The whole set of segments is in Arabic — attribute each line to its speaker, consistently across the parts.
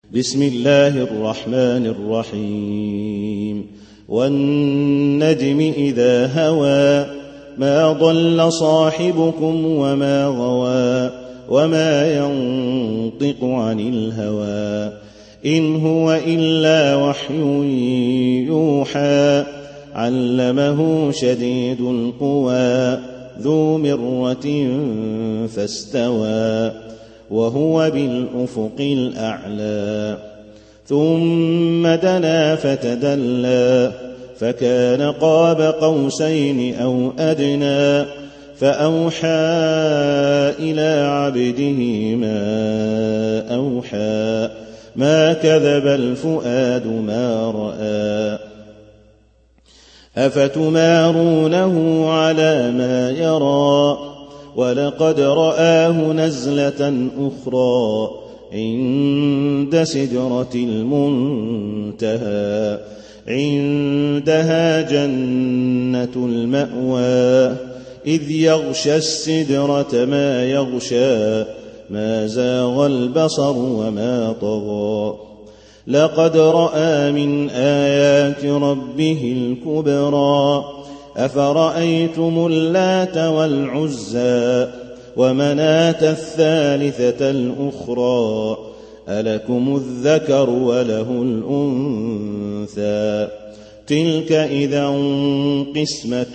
Speaker 1: بسم الله الرحمن الرحيم والنجم إذا هوى ما ضل صاحبكم وما غوى وما ينطق عن الهوى إن هو إلا وحي يوحى علمه شديد القوى ذو مرة فاستوى وهو بالأفق الأعلى ثم دنا فتدلى فكان قاب قوسين أو أدنى فأوحى إلى عبده ما أوحى ما كذب الفؤاد ما رأى أفتمارونه على ما يرى ولقد رآه نزلة أخرى عند سدرة المنتهى عندها جنة المأوى إذ يغشى السدرة ما يغشى ما زاغ البصر وما طغى لقد رأى من آيات ربه الكبرى أفرأيتم اللات والعزى ومناة الثالثة الأخرى ألكم الذكر وله الأنثى تلك إذا قسمة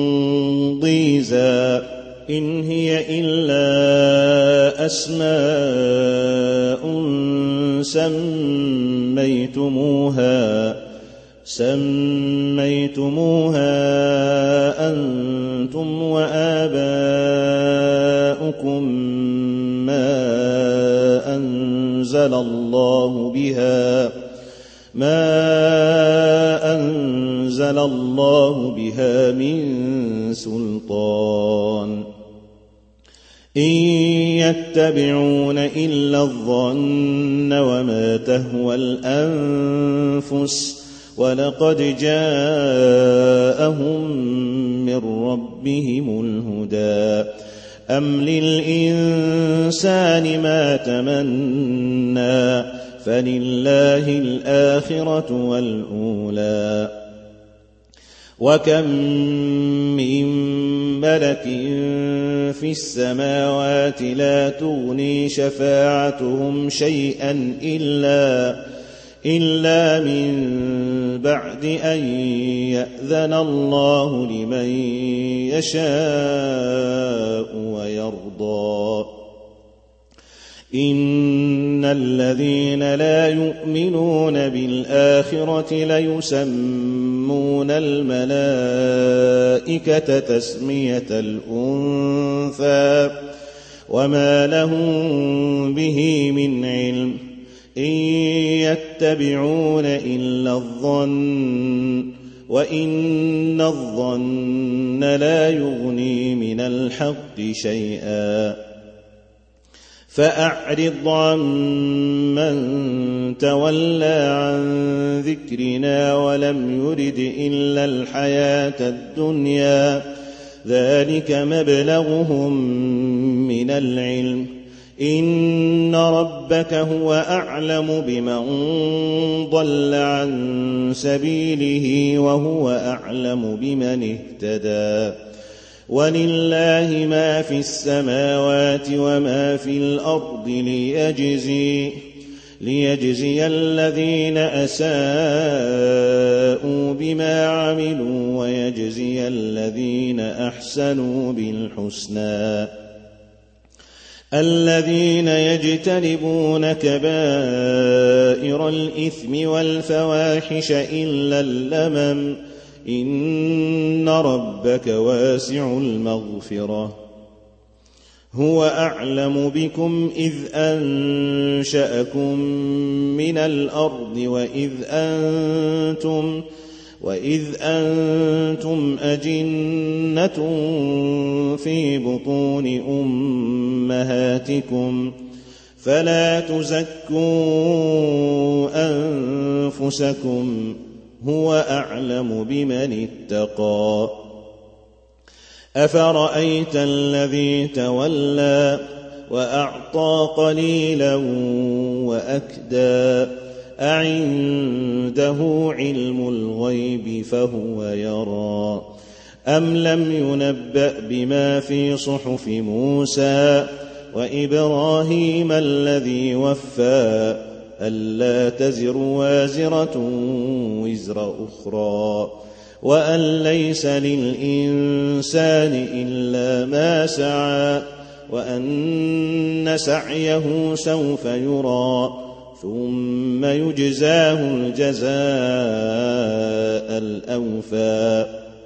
Speaker 1: ضيزى إن هي إلا أسماء سميتموها أنتم وآباؤكم ما أنزل الله بها من سلطان إن يتبعون إلا الظن وما تهوى الأنفس ولقد جاءهم من ربهم الهدى أم للإنسان ما تمنى فلله الآخرة والأولى وكم من ملك في السماوات لا تغني شفاعتهم شيئا إلا من بعد أن يأذن الله لمن يشاء ويرضى إن الذين لا يؤمنون بالآخرة ليسمون الملائكة تسمية الأنثى وما لهم به من علم إن يتبعون إلا الظن وإن الظن لا يغني من الحق شيئا فأعرض عن من تولى عن ذكرنا ولم يرد إلا الحياة الدنيا ذلك مبلغهم من العلم إن ربك هو أعلم بمن ضل عن سبيله وهو أعلم بمن اهتدى ولله ما في السماوات وما في الأرض ليجزي الذين أساءوا بما عملوا ويجزي الذين أحسنوا بالحسنى الذين يجتنبون كبائر الإثم والفواحش إلا اللمم إن ربك واسع المغفرة هو أعلم بكم إذ أنشأكم من الأرض وإذ أنتم أجنة في بطون أمهاتكم فلا تزكوا أنفسكم هو أعلم بمن اتقى أفرأيت الذي تولى وأعطى قليلا وأكدى أعنده علم الغيب فهو يرى أم لم ينبأ بما في صحف موسى وإبراهيم الذي وفى ألا تزر وازرة وزر أخرى وأن ليس للإنسان إلا ما سعى وأن سعيه سوف يرى ثم يجزاه الجزاء الأوفى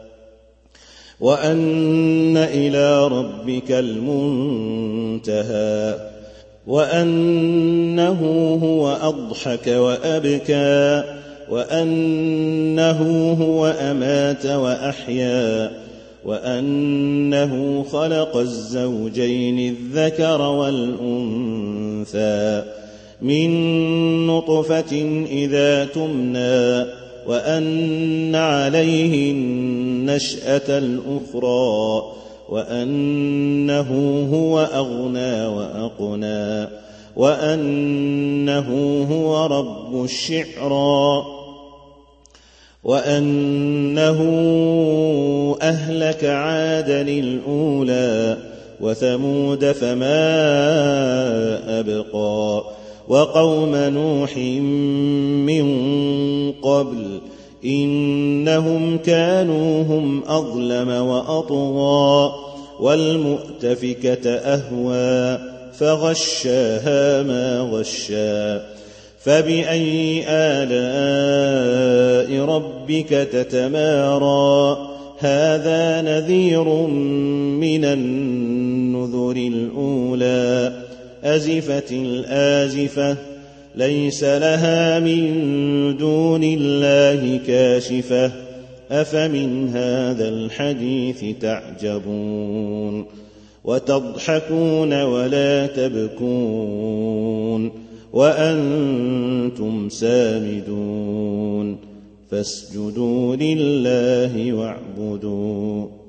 Speaker 1: وأن إلى ربك المنتهى وأنه هو أضحك وأبكى وأنه هو أمات وأحيا وأنه خلق الزوجين الذكر والأنثى من نطفة إذا تمنى وأن عليه النشأة الأخرى وأنه هو أغنى وأقنى وأنه هو رب الشعرى وأنه أهلك عادا الأولى وثمود فما أبقى وقوم نوح من قبل إنهم كانوا هم أظلم وأطغى والمؤتفكة أهوى فغشاها ما غشا فبأي آلاء ربك تتمارى هذا نذير من النذر الأولى أزفت الآزفة ليس لها من دون الله كاشفة أفمن هذا الحديث تعجبون وتضحكون ولا تبكون وأنتم سامدون فاسجدوا لله واعبدوا